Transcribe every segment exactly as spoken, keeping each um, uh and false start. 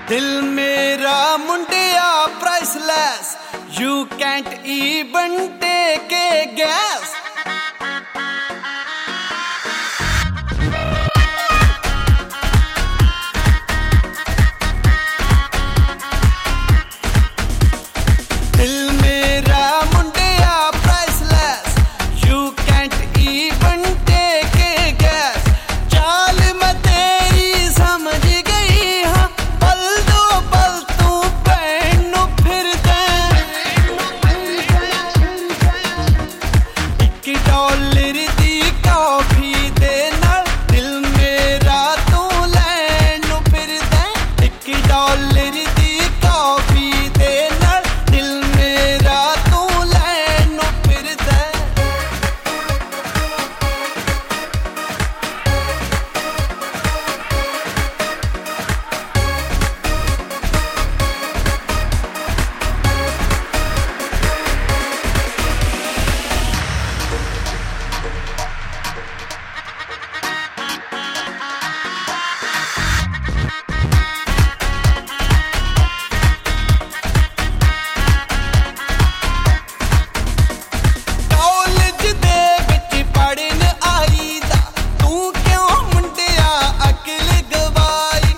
दिल मेरा मुंडिया priceless, you can't even take a guess. दिल मेरा मुंडिया priceless, you can't even take a guess. चाल मैं तेरी समझ गई हाँ, पल दो पल तू पैनू फिर दे। एक डॉलर दी कॉफी दे नाल दिल मेरा तू लैनू फिर दे। एक डॉलर दी कॉफी दे नाल दिल मेरा तू लैनू फिर दे। कॉलेज दे विच पढ़न आई दा तू क्यों मुंडिया अकल गवाई।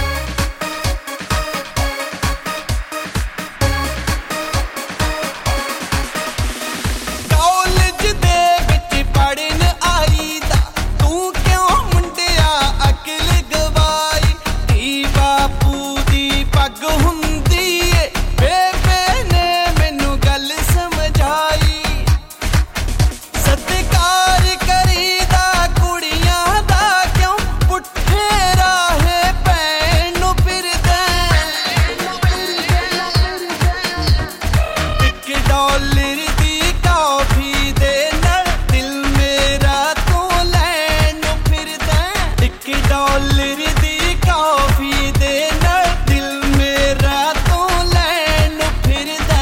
कॉलेज दे विच पढ़न आई दा तू क्यों मुंडिया अकल गवाई। धी बापू दी पग हुंदी ए बेबे ने मैनू गल समझाई। सत्कार करीदा कुड़ियां दा क्यों पुट्ठे राहे पैनू फिरदे। एक डॉलर दी कॉफी दे नाल दिल मेरा तू लैनू फिरदे। एक डॉलर दी कॉफी दे नाल दिल मेरा तू लैनू फिरदे।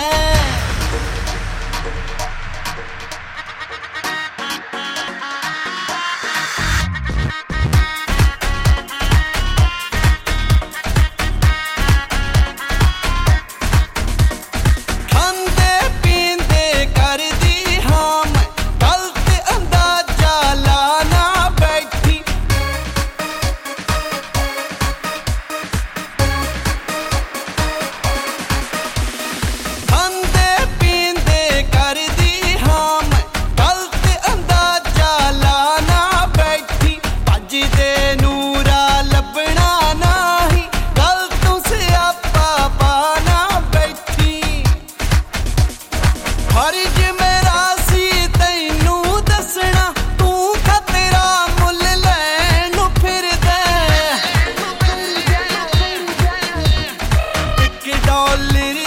खांदे पींदे करदी हाँ मैं गलत अंदाजा लाना बैठी। खांदे पींदे करदी हाँ मैं गलत अंदाजा लाना बैठी। भजदे नूरा लभना नाही गल तू स्यापा पाना बैठी। फर्ज मेरा सी तैनू दसना तू खतरा मुल लैनू फिरदे। एक डॉलर